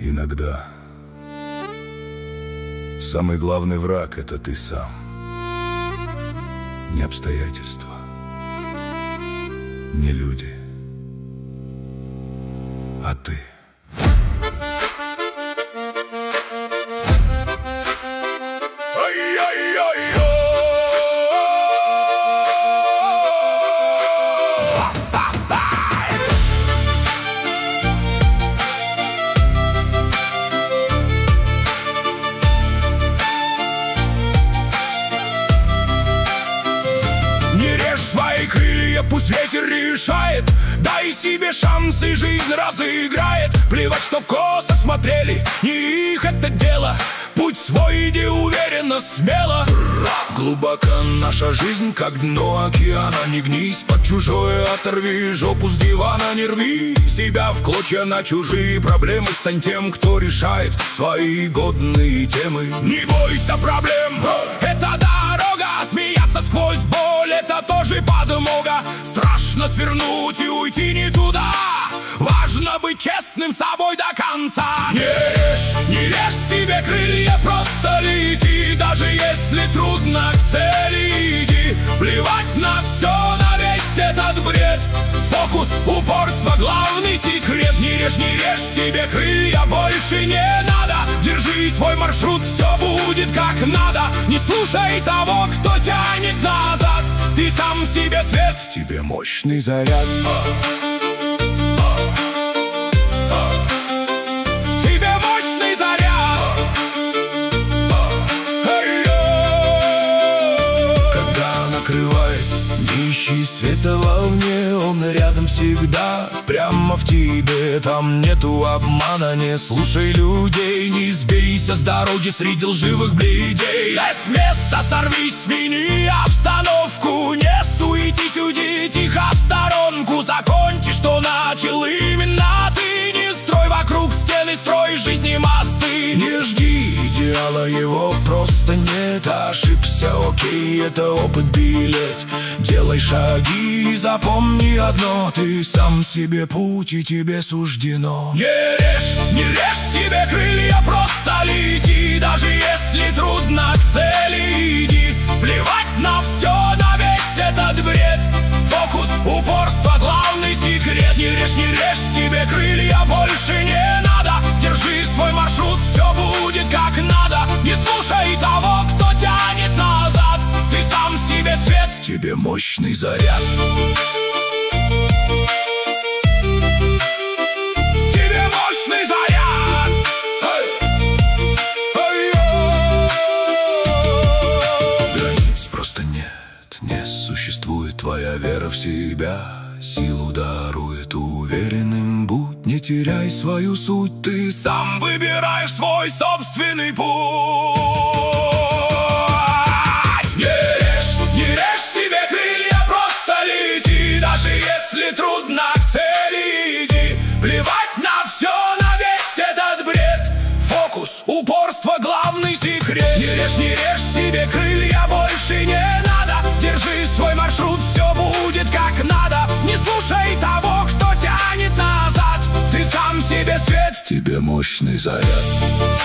Иногда самый главный враг — это ты сам. Не обстоятельства, не люди, а ты. Не режь свои крылья, пусть ветер решает. Дай себе шанс, и жизнь разыграет. Плевать, что косо смотрели, не их это дело. Путь свой иди уверенно, смело. Глубока наша жизнь, как дно океана. Не гнись под чужое, оторви жопу с дивана. Не рви себя в клочья на чужие проблемы. Стань тем, кто решает свои годные темы. Не бойся проблем, это дорога. Смеяться сквозь боль, это тоже подмога. Страшно свернуть и уйти не туда. Важно быть честным с собой до конца. Не режь себе крылья, просто лети. Даже если трудно, к цели иди. Плевать на все, на весь этот бред. Фокус, упорство, главный секрет. Не режь себе крылья, больше не надо. Держи свой маршрут, все будет как надо. Не слушай того, кто тянет назад. Ты сам себе свет, в тебе мощный заряд. Не ищи света вовне, он рядом всегда. Прямо в тебе, там нету обмана. Не слушай людей, не сбейся с дороги среди лживых бледей. С места сорвись, смени обстановку. Не суетись, уйди тихо в сторонку. Закончи, что начал именно ты. Не строй вокруг стены, строй жизни мосты. Не жди идеала, его просто нет. Ошибся, окей, это опыт, билет. Делай шаги, запомни одно: ты сам себе путь, и тебе суждено. Не режь себе крылья, просто лети. Даже если трудно, к цели иди. Плевать на все, на весь этот бред. Фокус, упорство, главный секрет. Не режь себе крылья, больше не надо. Держи свой маршрут, все будет как надо. Не слушай того, кто тянет назад. Ты сам себе свет, в тебе мощный заряд. В тебе мощный заряд. Границ просто нет, не существует. Твоя вера в себя силу дарует. Уверенным будь, не теряй свою суть. Ты сам выбираешь свой собственный путь. Даже если трудно, к цели иди. Плевать на все, на весь этот бред. Фокус, упорство, главный секрет. Не режь себе крылья, больше не надо. Держи свой маршрут, все будет как надо. Не слушай того, кто тянет назад. Ты сам себе свет, в тебе мощный заряд.